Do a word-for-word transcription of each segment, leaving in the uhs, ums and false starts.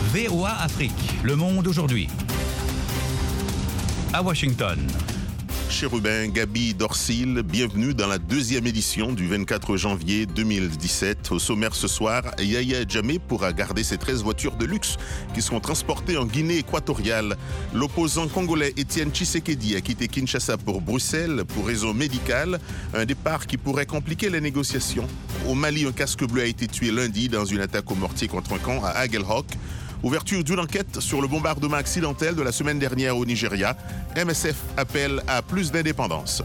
V O A Afrique, le monde aujourd'hui. À Washington. Chérubin, Gabi, Dorcil, bienvenue dans la deuxième édition du vingt-quatre janvier deux mille dix-sept. Au sommaire ce soir, Yaya Jammeh pourra garder ses treize voitures de luxe qui seront transportées en Guinée équatoriale. L'opposant congolais Étienne Tshisekedi a quitté Kinshasa pour Bruxelles pour raison médicale, un départ qui pourrait compliquer les négociations. Au Mali, un casque bleu a été tué lundi dans une attaque au mortier contre un camp à Aguelhok. Ouverture d'une enquête sur le bombardement accidentel de la semaine dernière au Nigeria. M S F appelle à plus d'indépendance.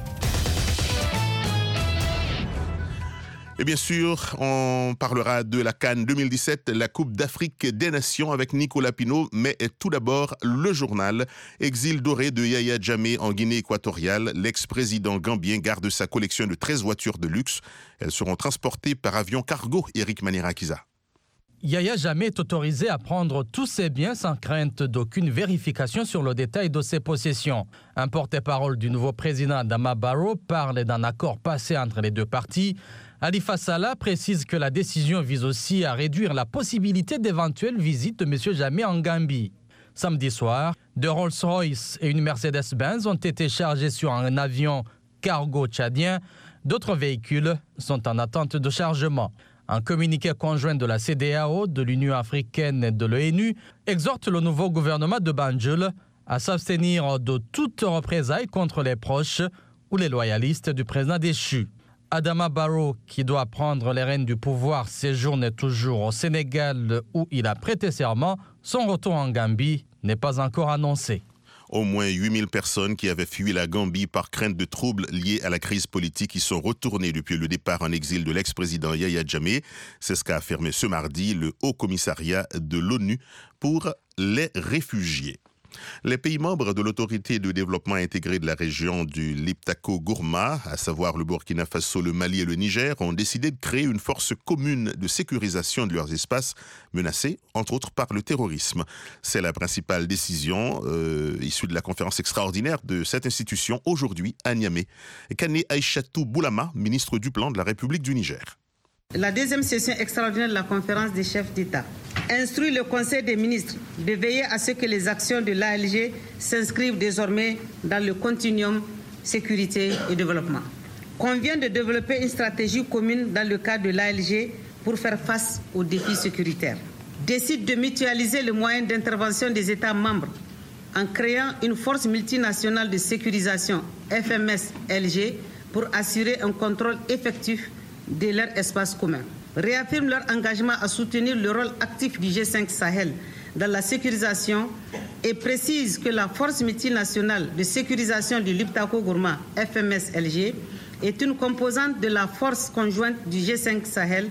Et bien sûr, on parlera de la CAN deux mille dix-sept, la Coupe d'Afrique des Nations avec Nicolas Pinault. Mais tout d'abord, le journal. Exil doré de Yaya Jammeh en Guinée équatoriale. L'ex-président gambien garde sa collection de treize voitures de luxe. Elles seront transportées par avion cargo. Éric Manirakiza. Yaya Jammeh est autorisé à prendre tous ses biens sans crainte d'aucune vérification sur le détail de ses possessions. Un porte-parole du nouveau président Adama Barrow parle d'un accord passé entre les deux parties. Halifa Sallah précise que la décision vise aussi à réduire la possibilité d'éventuelles visites de M. Jammeh en Gambie. Samedi soir, deux Rolls-Royce et une Mercedes-Benz ont été chargés sur un avion cargo tchadien. D'autres véhicules sont en attente de chargement. Un communiqué conjoint de la C D A O, de l'Union africaine et de l'O N U exhorte le nouveau gouvernement de Banjul à s'abstenir de toute représailles contre les proches ou les loyalistes du président déchu. Adama Barrow, qui doit prendre les rênes du pouvoir, séjourne toujours au Sénégal où il a prêté serment. Son retour en Gambie n'est pas encore annoncé. Au moins huit mille personnes qui avaient fui la Gambie par crainte de troubles liés à la crise politique y sont retournées depuis le départ en exil de l'ex-président Yaya Jammeh. C'est ce qu'a affirmé ce mardi le Haut Commissariat de l'ONU pour les réfugiés. Les pays membres de l'autorité de développement intégré de la région du Liptako-Gourma, à savoir le Burkina Faso, le Mali et le Niger, ont décidé de créer une force commune de sécurisation de leurs espaces menacés, entre autres par le terrorisme. C'est la principale décision euh, issue de la conférence extraordinaire de cette institution aujourd'hui à Niamey. Kane Aïchatou Boulama, ministre du Plan de la République du Niger. La deuxième session extraordinaire de la conférence des chefs d'État instruit le Conseil des ministres de veiller à ce que les actions de l'A L G s'inscrivent désormais dans le continuum sécurité et développement. Convient de développer une stratégie commune dans le cadre de l'A L G pour faire face aux défis sécuritaires. Décide de mutualiser les moyens d'intervention des États membres en créant une force multinationale de sécurisation F M S L G pour assurer un contrôle effectif de leur espace commun. Réaffirme leur engagement à soutenir le rôle actif du G cinq Sahel dans la sécurisation et précise que la force multinationale de sécurisation du Liptako-Gourma F M S L G est une composante de la force conjointe du G cinq Sahel.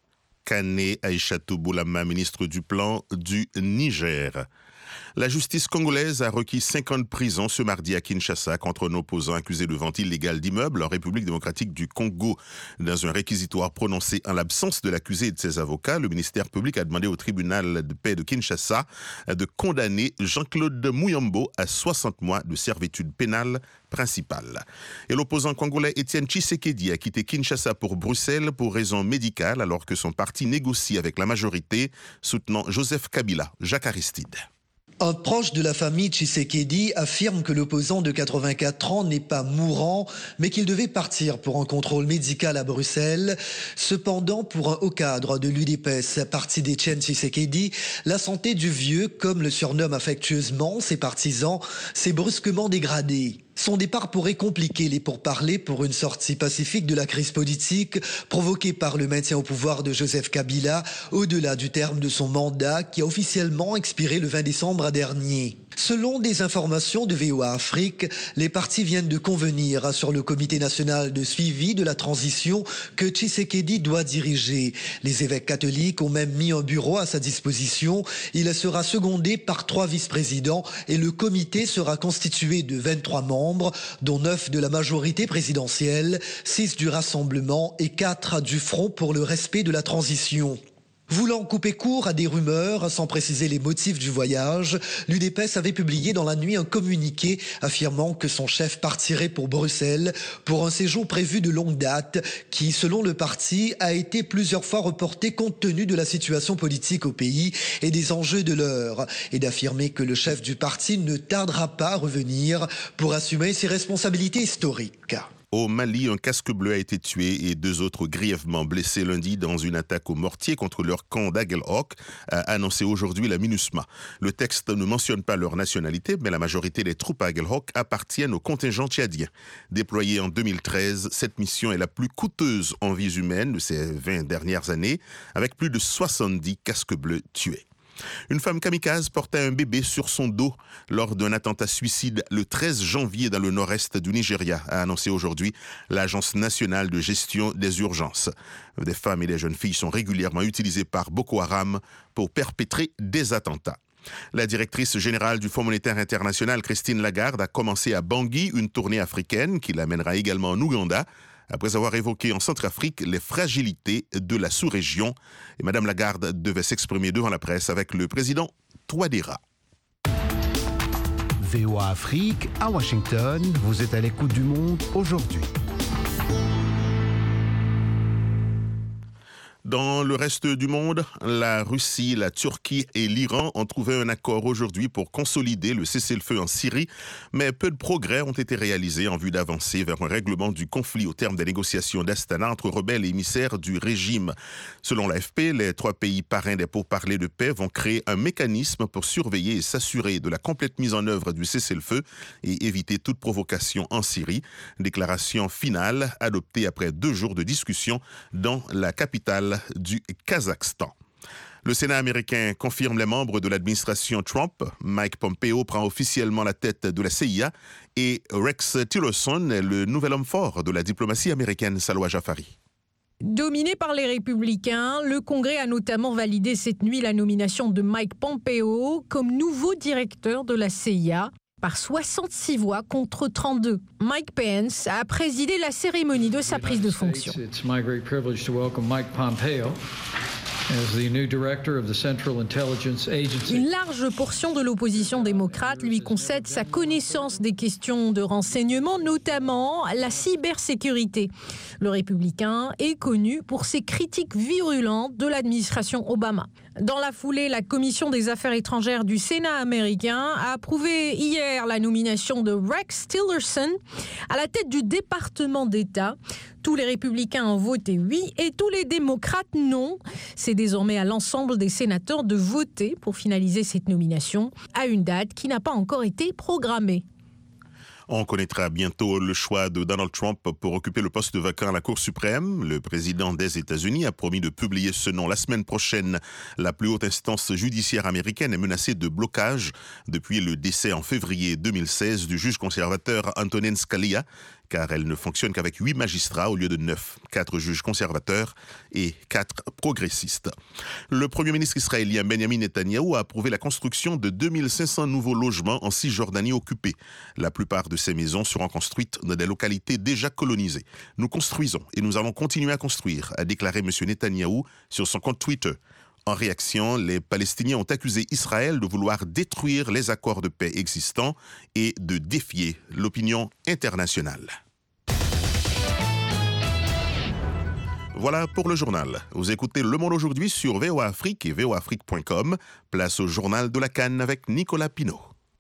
Kane Aïchatou Boulama, ministre du Plan du Niger. La justice congolaise a requis cinq ans de prison ce mardi à Kinshasa contre un opposant accusé de vente illégale d'immeubles en République démocratique du Congo. Dans un réquisitoire prononcé en l'absence de l'accusé et de ses avocats, le ministère public a demandé au tribunal de paix de Kinshasa de condamner Jean-Claude Mouyambo à soixante mois de servitude pénale principale. Et l'opposant congolais Étienne Tshisekedi a quitté Kinshasa pour Bruxelles pour raison médicale alors que son parti négocie avec la majorité soutenant Joseph Kabila. Jacques Aristide. Un proche de la famille Tshisekedi affirme que l'opposant de quatre-vingt-quatre ans n'est pas mourant, mais qu'il devait partir pour un contrôle médical à Bruxelles. Cependant, pour un haut cadre de l'U D P S, parti d'Étienne Tshisekedi, la santé du vieux, comme le surnomment affectueusement ses partisans, s'est brusquement dégradée. Son départ pourrait compliquer les pourparlers pour une sortie pacifique de la crise politique provoquée par le maintien au pouvoir de Joseph Kabila au-delà du terme de son mandat qui a officiellement expiré le vingt décembre dernier. Selon des informations de V O A Afrique, les partis viennent de convenir sur le comité national de suivi de la transition que Tshisekedi doit diriger. Les évêques catholiques ont même mis un bureau à sa disposition. Il sera secondé par trois vice-présidents et le comité sera constitué de vingt-trois membres, dont neuf de la majorité présidentielle, six du Rassemblement et quatre du Front pour le respect de la transition. Voulant couper court à des rumeurs, sans préciser les motifs du voyage, l'U D P S avait publié dans la nuit un communiqué affirmant que son chef partirait pour Bruxelles pour un séjour prévu de longue date qui, selon le parti, a été plusieurs fois reporté compte tenu de la situation politique au pays et des enjeux de l'heure, et d'affirmer que le chef du parti ne tardera pas à revenir pour assumer ses responsabilités historiques. Au Mali, un casque bleu a été tué et deux autres grièvement blessés lundi dans une attaque au mortier contre leur camp d'Aguelhok, a annoncé aujourd'hui la MINUSMA. Le texte ne mentionne pas leur nationalité, mais la majorité des troupes à Aguelhok appartiennent au contingent tchadien. Déployée en deux mille treize, cette mission est la plus coûteuse en vies humaines de ces vingt dernières années, avec plus de soixante-dix casques bleus tués. Une femme kamikaze portait un bébé sur son dos lors d'un attentat suicide le treize janvier dans le nord-est du Nigeria, a annoncé aujourd'hui l'Agence nationale de gestion des urgences. Des femmes et des jeunes filles sont régulièrement utilisées par Boko Haram pour perpétrer des attentats. La directrice générale du Fonds monétaire international, Christine Lagarde, a commencé à Bangui une tournée africaine qui l'amènera également en Ouganda, après avoir évoqué en Centrafrique les fragilités de la sous-région. Et Mme Lagarde devait s'exprimer devant la presse avec le président Touadéra. V O A Afrique, à Washington, vous êtes à l'écoute du monde aujourd'hui. Dans le reste du monde, la Russie, la Turquie et l'Iran ont trouvé un accord aujourd'hui pour consolider le cessez-le-feu en Syrie, mais peu de progrès ont été réalisés en vue d'avancer vers un règlement du conflit au terme des négociations d'Astana entre rebelles et émissaires du régime. Selon l'A F P, les trois pays parrains des pourparlers de paix vont créer un mécanisme pour surveiller et s'assurer de la complète mise en œuvre du cessez-le-feu et éviter toute provocation en Syrie. Déclaration finale adoptée après deux jours de discussion dans la capitale du Kazakhstan. Le Sénat américain confirme les membres de l'administration Trump. Mike Pompeo prend officiellement la tête de la C I A et Rex Tillerson est le nouvel homme fort de la diplomatie américaine. Salwa Jafari. Dominé par les républicains, le Congrès a notamment validé cette nuit la nomination de Mike Pompeo comme nouveau directeur de la C I A. Par soixante-six voix contre trente-deux. Mike Pence a présidé la cérémonie de sa prise de fonction. It's my great privilege to welcome Mike Pompeo as the new director of the Central Intelligence Agency. Une large portion de l'opposition démocrate lui concède sa connaissance des questions de renseignement, notamment la cybersécurité. Le républicain est connu pour ses critiques virulentes de l'administration Obama. Dans la foulée, la Commission des Affaires étrangères du Sénat américain a approuvé hier la nomination de Rex Tillerson à la tête du département d'État. Tous les républicains ont voté oui et tous les démocrates non. C'est désormais à l'ensemble des sénateurs de voter pour finaliser cette nomination à une date qui n'a pas encore été programmée. On connaîtra bientôt le choix de Donald Trump pour occuper le poste vacant à la Cour suprême. Le président des États-Unis a promis de publier ce nom la semaine prochaine. La plus haute instance judiciaire américaine est menacée de blocage depuis le décès en février deux mille seize du juge conservateur Antonin Scalia, car elle ne fonctionne qu'avec huit magistrats au lieu de neuf, quatre juges conservateurs et quatre progressistes. Le Premier ministre israélien Benjamin Netanyahou a approuvé la construction de deux mille cinq cents nouveaux logements en Cisjordanie occupée. La plupart de ces maisons seront construites dans des localités déjà colonisées. Nous construisons et nous allons continuer à construire, a déclaré M. Netanyahou sur son compte Twitter. En réaction, les Palestiniens ont accusé Israël de vouloir détruire les accords de paix existants et de défier l'opinion internationale. Voilà pour le journal. Vous écoutez Le Monde aujourd'hui sur V O A Afrique et V O A Afrique point com. Place au journal de la Cannes avec Nicolas Pinault.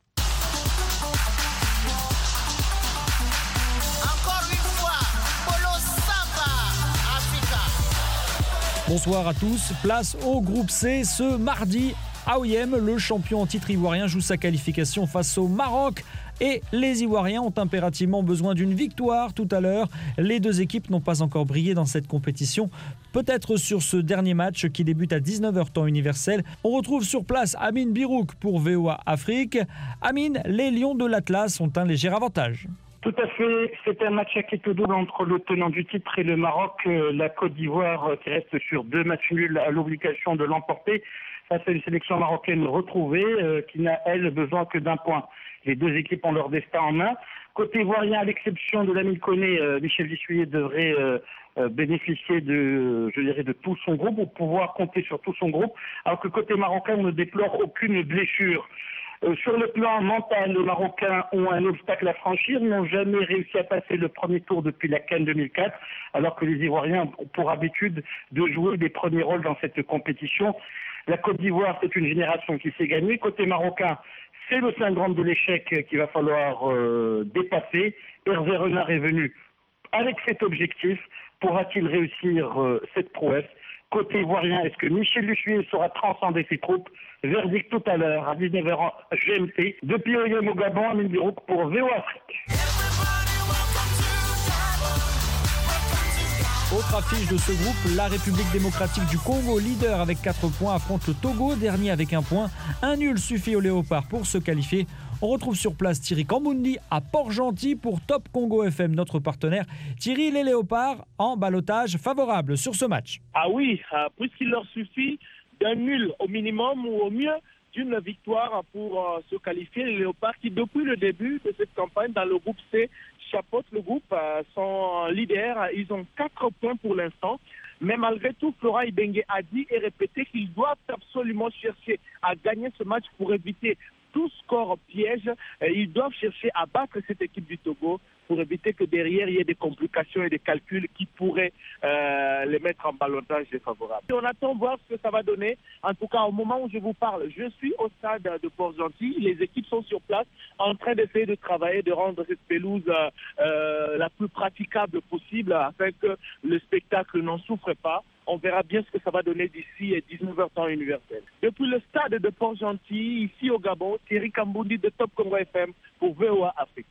Bonsoir à tous, place au groupe C ce mardi. A O I M, le champion en titre ivoirien, joue sa qualification face au Maroc. Et les Ivoiriens ont impérativement besoin d'une victoire tout à l'heure. Les deux équipes n'ont pas encore brillé dans cette compétition. Peut-être sur ce dernier match qui débute à dix-neuf heures temps universel. On retrouve sur place Amine Birouk pour V O A Afrique. Amine, les Lions de l'Atlas ont un léger avantage. Tout à fait, c'est un match à quitte double entre le tenant du titre et le Maroc. La Côte d'Ivoire qui reste sur deux matchs nuls a l'obligation de l'emporter face à une sélection marocaine retrouvée qui n'a, elle, besoin que d'un point. Les deux équipes ont leur destin en main. Côté ivoirien, à l'exception de l'ami Koné, euh, Michel Dissouillet devrait euh, euh, bénéficier de, je dirais, de tout son groupe, ou pouvoir compter sur tout son groupe, alors que côté marocain, on ne déplore aucune blessure. Euh, sur le plan mental, les Marocains ont un obstacle à franchir, n'ont jamais réussi à passer le premier tour depuis la CAN deux mille quatre, alors que les Ivoiriens ont pour habitude de jouer des premiers rôles dans cette compétition. La Côte d'Ivoire, c'est une génération qui s'est gagnée. Côté marocain, c'est le syndrome de l'échec qu'il va falloir euh, dépasser. Hervé Renard est venu avec cet objectif. Pourra-t-il réussir euh, cette prouesse? Côté ivoirien, est-ce que Michel Dissouillet saura transcender ses troupes? Verdict tout à l'heure à dix-neuf heures G M T. Depuis O Y M au Gabon, Amine Birouk pour V O Afrique. Autre affiche de ce groupe, la République démocratique du Congo, leader avec quatre points, affronte le Togo, dernier avec un point. Un nul suffit aux Léopards pour se qualifier. On retrouve sur place Thierry Kambundi à Port-Gentil pour Top Congo F M, notre partenaire. Thierry, les Léopards en ballottage favorable sur ce match. Ah oui, puisqu'il leur suffit d'un nul au minimum ou au mieux d'une victoire pour euh, se qualifier. Les Léopards qui, depuis le début de cette campagne dans le groupe C, chapeautent le groupe, euh, sont leaders. Ils ont quatre points pour l'instant. Mais malgré tout, Flora Ibenge a dit et répété qu'ils doivent absolument chercher à gagner ce match pour éviter tout score piège. Ils doivent chercher à battre cette équipe du Togo pour éviter que derrière il y ait des complications et des calculs qui pourraient euh, les mettre en ballottage défavorable. On attend voir ce que ça va donner. En tout cas, au moment où je vous parle, je suis au stade de Port-Gentil. Les équipes sont sur place en train d'essayer de travailler, de rendre cette pelouse euh, la plus praticable possible afin que le spectacle n'en souffre pas. On verra bien ce que ça va donner d'ici dix-neuf heures temps universel. Depuis le stade de Port-Gentil, ici au Gabon, Thierry Kambundi de Top Congo F M pour V O A Afrique.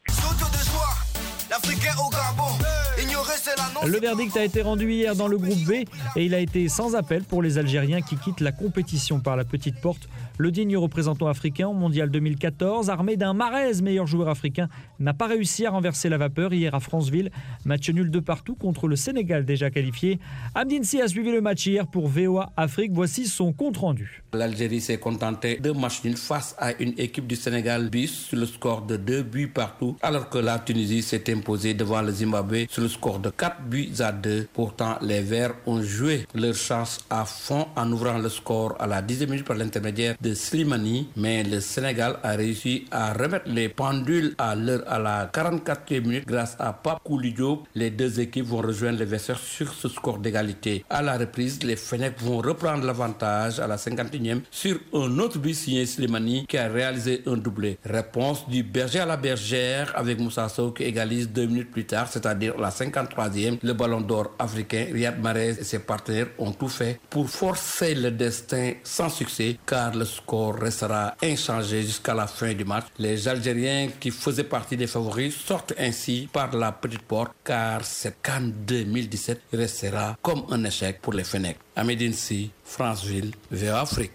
Le verdict a été rendu hier dans le groupe B et il a été sans appel pour les Algériens qui quittent la compétition par la petite porte. Le digne représentant africain au mondial deux mille quatorze, armé d'un Mahrez, meilleur joueur africain, n'a pas réussi à renverser la vapeur hier à Franceville. Match nul de partout contre le Sénégal déjà qualifié. Amdinsi a suivi le match hier pour V O A Afrique. Voici son compte rendu. L'Algérie s'est contentée de match nul face à une équipe du Sénégal bis sur le score de deux buts partout, alors que la Tunisie s'est imposée devant le Zimbabwe sur le score de quatre buts à deux. Pourtant, les Verts ont joué leur chance à fond en ouvrant le score à la dixième minute par l'intermédiaire de Slimani, mais le Sénégal a réussi à remettre les pendules à l'heure à la quarante-quatrième minute grâce à Pape Koulidio. Les deux équipes vont rejoindre les Verts sur ce score d'égalité. À la reprise, les Fennecs vont reprendre l'avantage à la cinquante et unième sur un autre but signé Slimani qui a réalisé un doublé. Réponse du berger à la bergère avec Moussa Sow qui égalise deux minutes plus tard, c'est-à-dire la cinquante-troisième. Le ballon d'or africain, Riyad Mahrez et ses partenaires ont tout fait pour forcer le destin sans succès car le score restera inchangé jusqu'à la fin du match. Les Algériens qui faisaient partie des favoris sortent ainsi par la petite porte car cette CAN deux mille dix-sept restera comme un échec pour les Fennecs. Amedinsi, Franceville, V O A Afrique.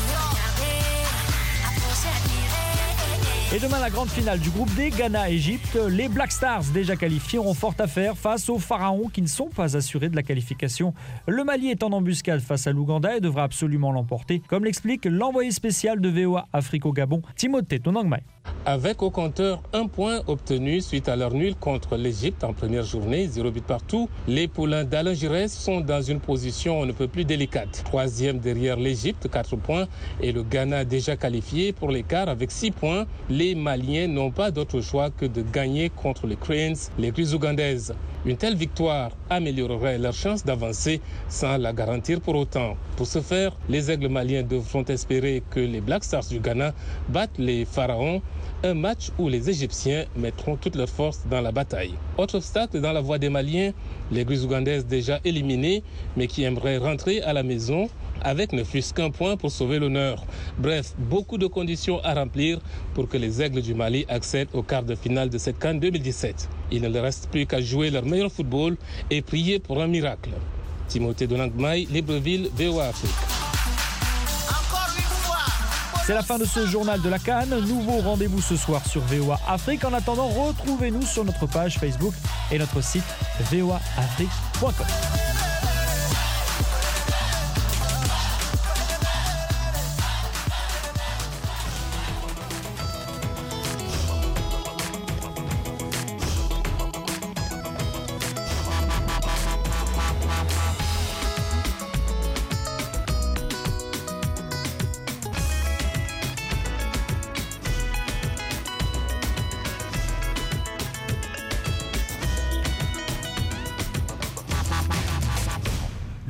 Et demain, la grande finale du groupe D, Ghana-Égypte. Les Black Stars, déjà qualifiés, auront fort à faire face aux Pharaons qui ne sont pas assurés de la qualification. Le Mali est en embuscade face à l'Ouganda et devra absolument l'emporter, comme l'explique l'envoyé spécial de V O A Afrique au Gabon, Timothée Tonangmai. Avec au compteur un point obtenu suite à leur nul contre l'Égypte en première journée, zéro but partout, les poulains d'Alain Giresse sont dans une position on ne peut plus délicate. Troisième derrière l'Égypte, quatre points, et le Ghana déjà qualifié pour l'écart avec six points. Les Maliens n'ont pas d'autre choix que de gagner contre les Cranes, les Grises ougandaises. Une telle victoire améliorerait leur chance d'avancer sans la garantir pour autant. Pour ce faire, les aigles maliens devront espérer que les Black Stars du Ghana battent les Pharaons, un match où les Égyptiens mettront toutes leurs forces dans la bataille. Autre obstacle dans la voie des Maliens, les Grises ougandaises déjà éliminées, mais qui aimeraient rentrer à la maison avec ne fût-ce qu'un point pour sauver l'honneur. Bref, beaucoup de conditions à remplir pour que les Aigles du Mali accèdent au quart de finale de cette CAN deux mille dix-sept. Il ne leur reste plus qu'à jouer leur meilleur football et prier pour un miracle. Timothée Donangmai, Libreville, V O A Afrique. C'est la fin de ce journal de la CAN. Nouveau rendez-vous ce soir sur V O A Afrique. En attendant, retrouvez-nous sur notre page Facebook et notre site v o a afrique point com.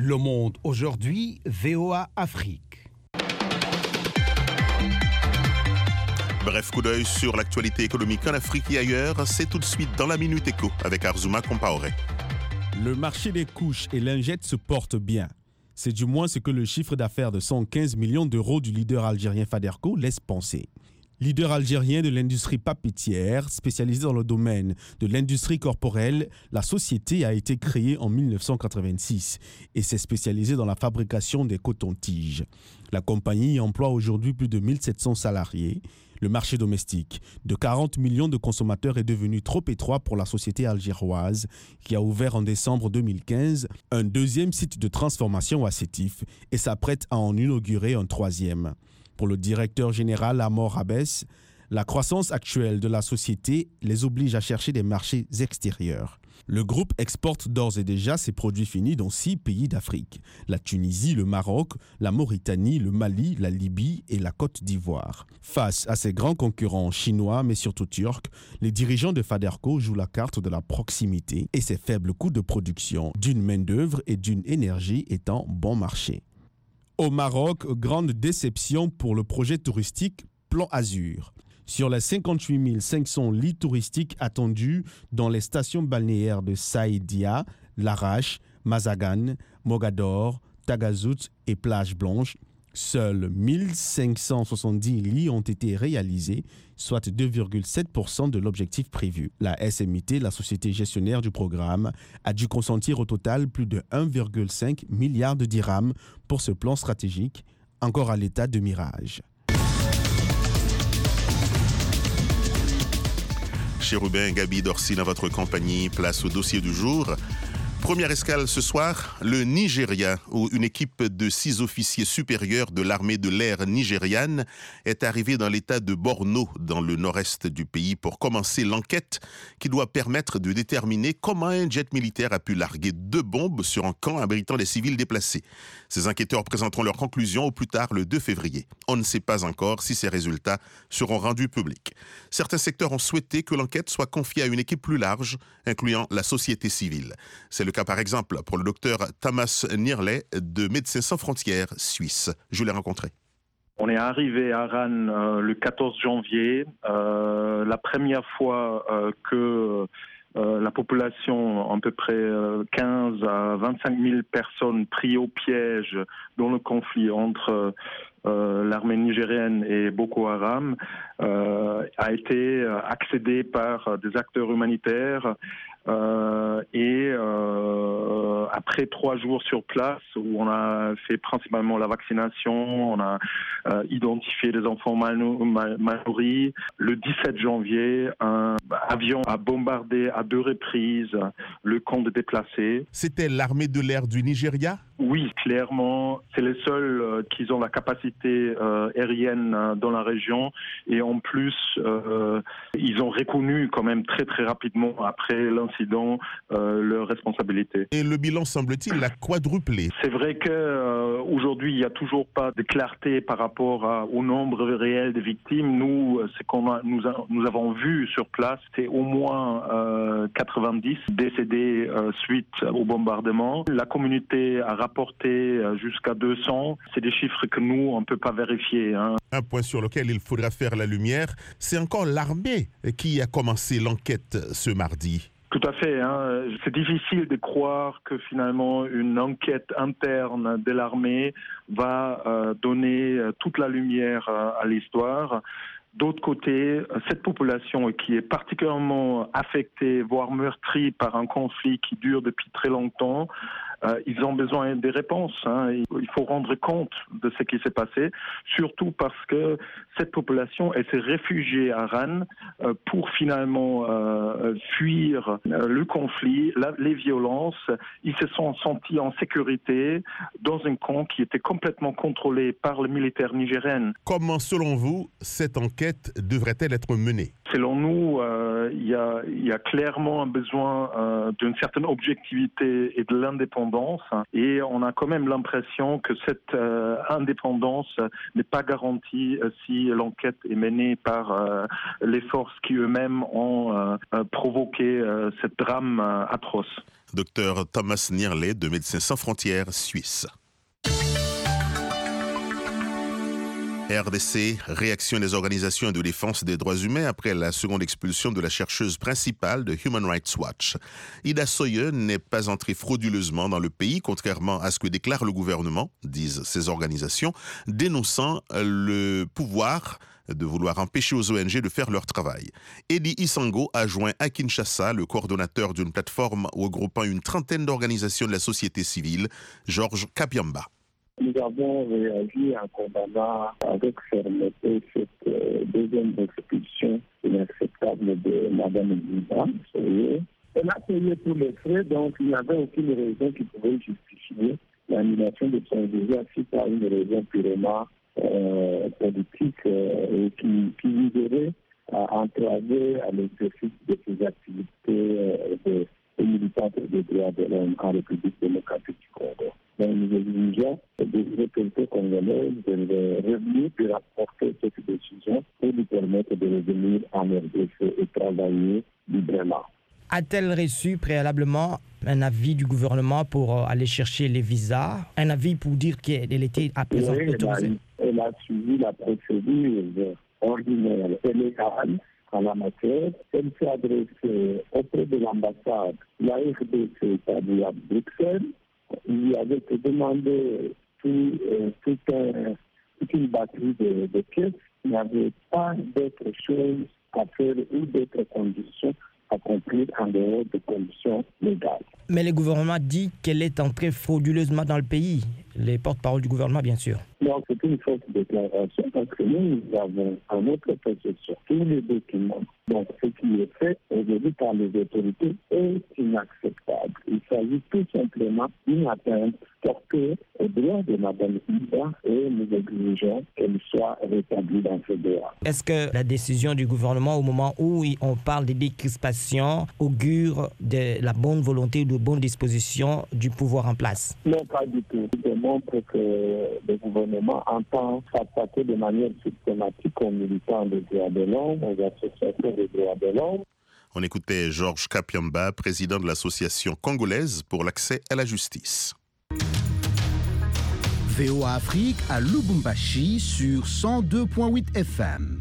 Le Monde aujourd'hui, V O A Afrique. Bref, coup d'œil sur l'actualité économique en Afrique et ailleurs, c'est tout de suite dans la Minute Éco avec Arzuma Compaoré. Le marché des couches et lingettes se porte bien. C'est du moins ce que le chiffre d'affaires de cent quinze millions d'euros du leader algérien Faderco laisse penser. Leader algérien de l'industrie papetière, spécialisé dans le domaine de l'industrie corporelle, la société a été créée en mille neuf cent quatre-vingt-six et s'est spécialisée dans la fabrication des cotons-tiges. La compagnie emploie aujourd'hui plus de mille sept cents salariés. Le marché domestique de quarante millions de consommateurs est devenu trop étroit pour la société algéroise qui a ouvert en décembre deux mille quinze un deuxième site de transformation à Sétif et s'apprête à en inaugurer un troisième. Pour le directeur général Amor Abès, la croissance actuelle de la société les oblige à chercher des marchés extérieurs. Le groupe exporte d'ores et déjà ses produits finis dans six pays d'Afrique: la Tunisie, le Maroc, la Mauritanie, le Mali, la Libye et la Côte d'Ivoire. Face à ces grands concurrents chinois, mais surtout turcs, les dirigeants de Faderco jouent la carte de la proximité et ses faibles coûts de production, d'une main-d'œuvre et d'une énergie étant bon marché. Au Maroc, grande déception pour le projet touristique Plan Azur. Sur les cinquante-huit mille cinq cents lits touristiques attendus dans les stations balnéaires de Saïdia, Larache, Mazagan, Mogador, Tagazout et Plage Blanche, seuls mille cinq cent soixante-dix lits ont été réalisés, soit deux virgule sept pour cent de l'objectif prévu. La S M I T, la société gestionnaire du programme, a dû consentir au total plus de un virgule cinq milliard de dirhams pour ce plan stratégique, encore à l'état de mirage. Chérubin, Gabi, Dorcy dans votre compagnie, place au dossier du jour. Première escale ce soir, le Nigeria, où une équipe de six officiers supérieurs de l'armée de l'air nigériane est arrivée dans l'état de Borno, dans le nord-est du pays, pour commencer l'enquête qui doit permettre de déterminer comment un jet militaire a pu larguer deux bombes sur un camp abritant des civils déplacés. Ces enquêteurs présenteront leurs conclusions au plus tard le deux février. On ne sait pas encore si ces résultats seront rendus publics. Certains secteurs ont souhaité que l'enquête soit confiée à une équipe plus large, incluant la société civile. C'est le cas par exemple pour le docteur Tamas Nirley de Médecins sans frontières suisse. Je l'ai rencontré. On est arrivé à Oran euh, le quatorze janvier, euh, la première fois euh, que euh, la population, à peu près euh, quinze à vingt-cinq mille personnes prises au piège dans le conflit entre euh, l'armée nigérienne et Boko Haram, euh, a été accédée par des acteurs humanitaires. Euh, et euh, après trois jours sur place où on a fait principalement la vaccination, on a euh, identifié des enfants mal, mal, mal nourris. Le dix-sept janvier, un avion a bombardé à deux reprises le camp de déplacés. C'était l'armée de l'air du Nigeria ? Oui, clairement, c'est les seuls euh, qui ont la capacité euh, aérienne euh, dans la région et en plus, euh, ils ont reconnu quand même très très rapidement après l'incident euh, leurs responsabilités. Et le bilan semble-t-il a quadruplé. C'est vrai qu'aujourd'hui, euh, il n'y a toujours pas de clarté par rapport à, au nombre réel de victimes. Nous, ce qu'on a, nous, a, nous avons vu sur place, c'est au moins euh, quatre-vingt-dix décédés euh, suite au bombardement. La communauté a rapporté jusqu'à deux cents. C'est des chiffres que nous, on ne peut pas vérifier. Hein. Un point sur lequel il faudra faire la lumière, c'est encore l'armée qui a commencé l'enquête ce mardi. Tout à fait. Hein. C'est difficile de croire que finalement une enquête interne de l'armée va euh, donner toute la lumière euh, à l'histoire. D'autre côté, cette population qui est particulièrement affectée, voire meurtrie par un conflit qui dure depuis très longtemps, euh, ils ont besoin des réponses. Hein. Il faut rendre compte de ce qui s'est passé, surtout parce que cette population elle s'est réfugiée à Oran euh, pour finalement euh, fuir euh, le conflit, la, les violences. Ils se sont sentis en sécurité dans un camp qui était complètement contrôlé par les militaires nigériens. Comment, selon vous, cette enquête devrait-elle être menée ? selon nous, euh, il, y a, il y a clairement un besoin euh, d'une certaine objectivité et de l'indépendance. Et on a quand même l'impression que cette euh, indépendance n'est pas garantie euh, si l'enquête est menée par euh, les forces qui eux-mêmes ont euh, euh, provoqué euh, ce drame euh, atroce. Docteur Thomas Nierlet de Médecins sans frontières Suisse. R D C, réaction des organisations de défense des droits humains après la seconde expulsion de la chercheuse principale de Human Rights Watch. Ida Soye n'est pas entrée frauduleusement dans le pays, contrairement à ce que déclare le gouvernement, disent ces organisations, dénonçant le pouvoir de vouloir empêcher aux O N G de faire leur travail. Eddie Isango a joint à Kinshasa le coordonnateur d'une plateforme regroupant une trentaine d'organisations de la société civile, Georges Kapiamba. Nous avons réagi en condamnant avec fermeté cette euh, deuxième expulsion inacceptable de Mme Ziba. Elle a payé tous les frais, donc il n'y avait aucune raison qui pouvait justifier l'annulation de son visa suite à une raison purement euh, politique euh, et qui, qui viserait à entraver à l'exercice de ses activités euh, de, de militantes des droits de l'homme en République démocratique du Congo. Donc, nous exigeons des autorités congolaises de revenir et rapporter cette décision pour lui permettre de revenir en R D C et travailler librement. A-t-elle reçu préalablement un avis du gouvernement pour aller chercher les visas, un avis pour dire qu'elle était à présent oui, autorisée? Elle a, elle a suivi la procédure ordinaire et légale en la matière. Elle s'est adressée auprès de l'ambassade, la R D C établie à Bruxelles. Il y avait demandé tout, euh, tout un, toute une batterie de, de pièces. Il n'y avait pas d'autre chose à faire ou d'autres conditions à accomplir en dehors des conditions légales. Mais le gouvernement dit qu'elle est entrée frauduleusement dans le pays. Les porte-parole du gouvernement, bien sûr. Non, c'est une fausse déclaration parce que nous, nous avons à notre possession tous les documents. Donc, ce qui est fait aujourd'hui par les autorités est inacceptable. Il s'agit tout simplement d'une atteinte portée aux droits de Mme Ida et nous exigeons qu'elle soit rétablie dans ce droit. Est-ce que la décision du gouvernement, au moment où on parle de décrispation, augure de la bonne volonté ou de bonne disposition du pouvoir en place? Non, pas du tout. Il démontre que le gouvernement entend s'attaquer de manière systématique aux militants des droits de l'homme, aux associations des droits de l'homme. On écoutait Georges Kapiamba, président de l'association congolaise pour l'accès à la justice. V O A Afrique à Lubumbashi sur cent deux virgule huit F M.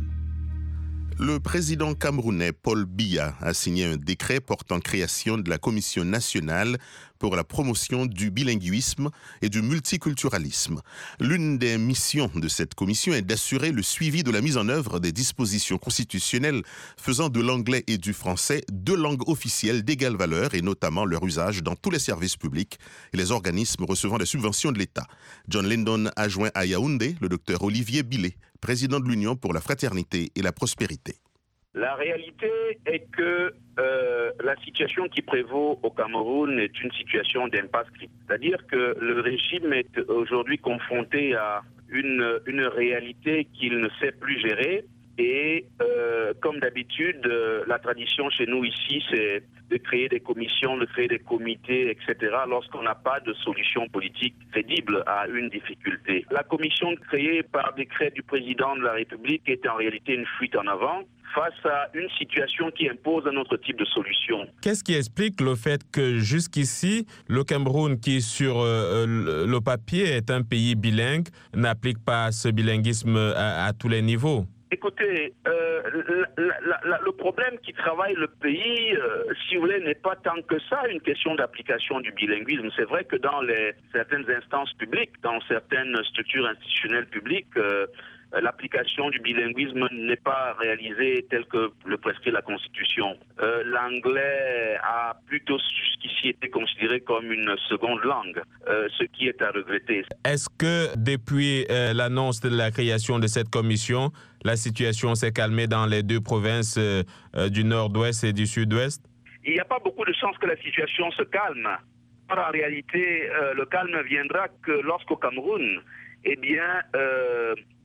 Le président camerounais Paul Biya a signé un décret portant création de la Commission nationale pour la promotion du bilinguisme et du multiculturalisme. L'une des missions de cette commission est d'assurer le suivi de la mise en œuvre des dispositions constitutionnelles faisant de l'anglais et du français deux langues officielles d'égale valeur et notamment leur usage dans tous les services publics et les organismes recevant des subventions de l'État. John Lindon a joint à Yaoundé le docteur Olivier Billet, président de l'Union pour la fraternité et la prospérité. La réalité est que euh, la situation qui prévaut au Cameroun est une situation d'impasse critique. C'est-à-dire que le régime est aujourd'hui confronté à une, une réalité qu'il ne sait plus gérer. Et euh, comme d'habitude, euh, la tradition chez nous ici, c'est de créer des commissions, de créer des comités, et cetera lorsqu'on n'a pas de solution politique crédible à une difficulté. La commission créée par décret du président de la République est en réalité une fuite en avant face à une situation qui impose un autre type de solution. Qu'est-ce qui explique le fait que jusqu'ici, le Cameroun, qui sur euh, le, le papier est un pays bilingue, n'applique pas ce bilinguisme à, à tous les niveaux? Écoutez, euh, la, la, la, le problème qui travaille le pays, euh, si vous voulez, n'est pas tant que ça une question d'application du bilinguisme. C'est vrai que dans les, certaines instances publiques, dans certaines structures institutionnelles publiques, euh, l'application du bilinguisme n'est pas réalisée telle que le prescrit la Constitution. Euh, l'anglais a plutôt jusqu'ici été considéré comme une seconde langue, euh, ce qui est à regretter. Est-ce que depuis euh, l'annonce de la création de cette commission, la situation s'est calmée dans les deux provinces euh, euh, du nord-ouest et du sud-ouest? Il n'y a pas beaucoup de chances que la situation se calme. En réalité, euh, le calme viendra que lorsqu'au Cameroun, eh bien, euh, Euh, je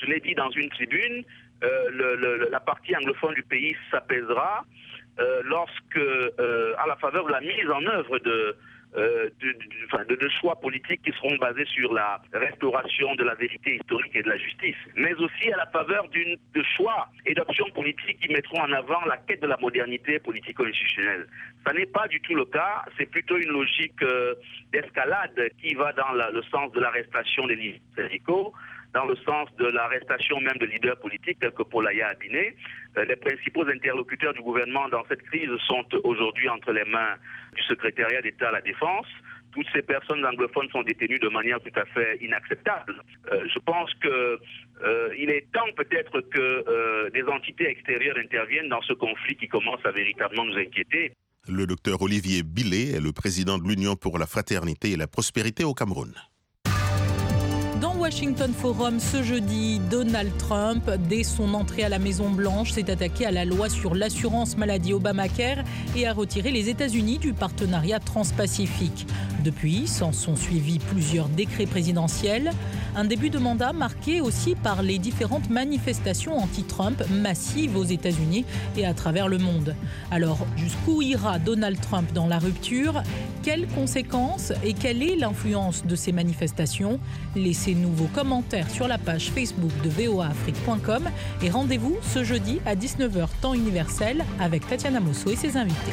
je l'ai dit dans une tribune, euh, le, le, la partie anglophone du pays s'apaisera euh, lorsque, euh, à la faveur de la mise en œuvre de, euh, de, de, de, de choix politiques qui seront basés sur la restauration de la vérité historique et de la justice, mais aussi à la faveur d'une, de choix et d'options politiques qui mettront en avant la quête de la modernité politico-institutionnelle. Ça n'est pas du tout le cas, c'est plutôt une logique euh, d'escalade qui va dans la, le sens de l'arrestation des leaders syndicaux, dans le sens de l'arrestation même de leaders politiques tels que Paul Aya Abiné. Euh, les principaux interlocuteurs du gouvernement dans cette crise sont aujourd'hui entre les mains du secrétariat d'État à la Défense. Toutes ces personnes anglophones sont détenues de manière tout à fait inacceptable. Euh, je pense qu'il euh, est temps peut-être que euh, des entités extérieures interviennent dans ce conflit qui commence à véritablement nous inquiéter. Le docteur Olivier Billet est le président de l'Union pour la fraternité et la prospérité au Cameroun. Dans Washington Forum ce jeudi, Donald Trump, dès son entrée à la Maison-Blanche, s'est attaqué à la loi sur l'assurance maladie Obamacare et a retiré les États-Unis du partenariat transpacifique. Depuis, s'en sont suivis plusieurs décrets présidentiels. Un début de mandat marqué aussi par les différentes manifestations anti-Trump massives aux États-Unis et à travers le monde. Alors, jusqu'où ira Donald Trump dans la rupture ? Quelles conséquences et quelle est l'influence de ces manifestations ? Laissez-nous vos commentaires sur la page Facebook de v o a afrique point com et rendez-vous ce jeudi à dix-neuf heures temps universel avec Tatiana Mosso et ses invités.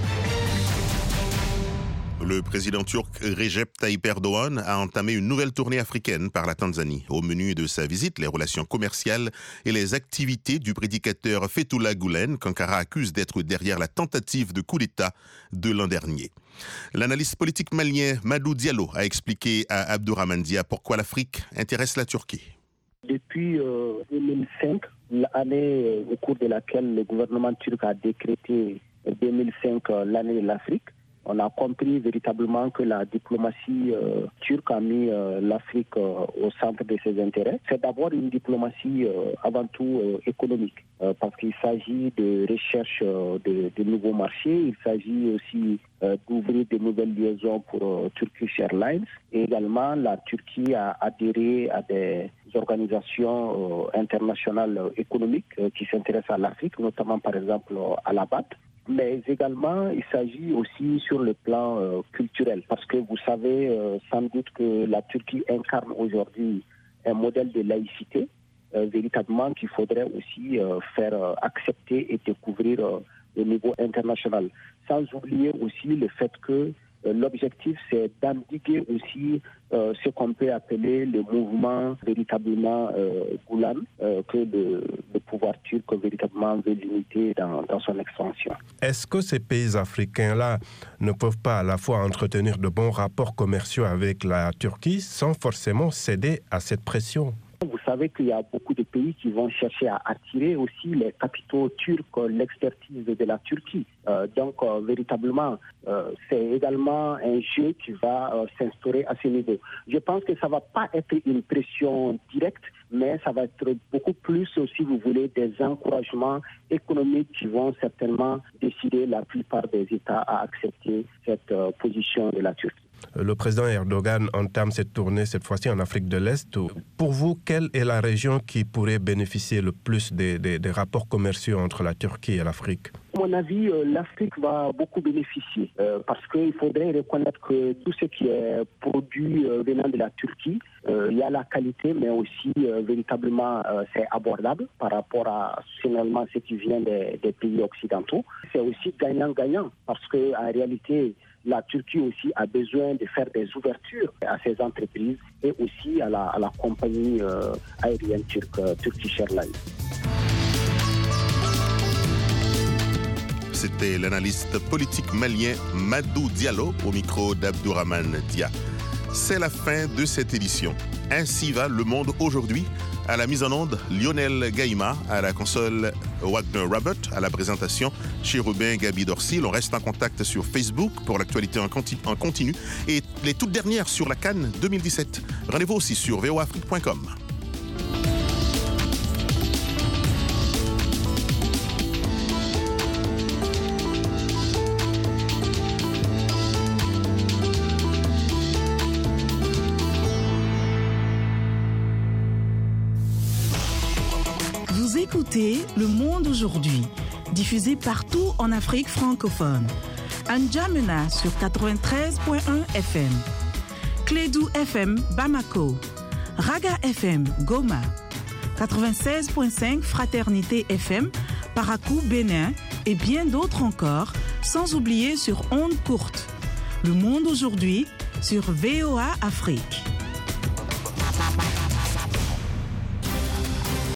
Le président turc Recep Tayyip Erdogan a entamé une nouvelle tournée africaine par la Tanzanie. Au menu de sa visite, les relations commerciales et les activités du prédicateur Fethullah Gülen, qu'Ankara accuse d'être derrière la tentative de coup d'État de l'an dernier. L'analyste politique malien Madou Diallo a expliqué à Abdourahmane Dia pourquoi l'Afrique intéresse la Turquie. Depuis euh, deux mille cinq, l'année au cours de laquelle le gouvernement turc a décrété deux mille cinq euh, l'année de l'Afrique, on a compris véritablement que la diplomatie euh, turque a mis euh, l'Afrique euh, au centre de ses intérêts. C'est d'abord une diplomatie euh, avant tout euh, économique, euh, parce qu'il s'agit de recherche euh, de, de nouveaux marchés, il s'agit aussi euh, d'ouvrir de nouvelles liaisons pour euh, Turkish Airlines. Et également, la Turquie a adhéré à des organisations euh, internationales euh, économiques euh, qui s'intéressent à l'Afrique, notamment par exemple euh, à la B A T. Mais également, il s'agit aussi sur le plan euh, culturel, parce que vous savez euh, sans doute que la Turquie incarne aujourd'hui un modèle de laïcité, euh, véritablement qu'il faudrait aussi euh, faire euh, accepter et découvrir euh, au niveau international. Sans oublier aussi le fait que euh, l'objectif, c'est d'endiguer aussi euh, ce qu'on peut appeler le mouvement véritablement euh, Gülen, euh, que le, le pouvoir turc véritablement veut limiter dans, dans son expansion. Est-ce que ces pays africains-là ne peuvent pas à la fois entretenir de bons rapports commerciaux avec la Turquie sans forcément céder à cette pression ? Vous savez qu'il y a beaucoup de pays qui vont chercher à attirer aussi les capitaux turcs, l'expertise de la Turquie. Euh, donc, euh, véritablement, euh, c'est également un jeu qui va euh, s'instaurer à ce niveau. Je pense que ça ne va pas être une pression directe, mais ça va être beaucoup plus, si vous voulez, des encouragements économiques qui vont certainement décider la plupart des États à accepter cette euh, position de la Turquie. Le président Erdogan entame cette tournée, cette fois-ci en Afrique de l'Est. Pour vous, quelle est la région qui pourrait bénéficier le plus des, des, des rapports commerciaux entre la Turquie et l'Afrique ? À mon avis, l'Afrique va beaucoup bénéficier euh, parce qu'il faudrait reconnaître que tout ce qui est produit euh, venant de la Turquie, euh, il y a la qualité, mais aussi euh, véritablement euh, c'est abordable par rapport à finalement ce qui vient des, des pays occidentaux. C'est aussi gagnant-gagnant parce qu'en réalité, la Turquie aussi a besoin de faire des ouvertures à ses entreprises et aussi à la, à la compagnie euh, aérienne turque, euh, Turkish Airlines. C'était l'analyste politique malien Madou Diallo au micro d'Abdourahmane Dia. C'est la fin de cette édition. Ainsi va le monde aujourd'hui. À la mise en onde, Lionel Gaïma, à la console Wagner Robert, à la présentation Chérubin Gabi Dorsil. On reste en contact sur Facebook pour l'actualité en continu et les toutes dernières sur la CAN deux mille dix-sept. Rendez-vous aussi sur v o a afrique point com. Vous écoutez Le Monde aujourd'hui, diffusé partout en Afrique francophone. N'Djamena sur quatre-vingt-treize point un F M. Clédou F M Bamako. Raga F M Goma. quatre-vingt-seize point cinq Fraternité F M Parakou Bénin et bien d'autres encore, sans oublier sur ondes courtes. Le Monde aujourd'hui sur V O A Afrique.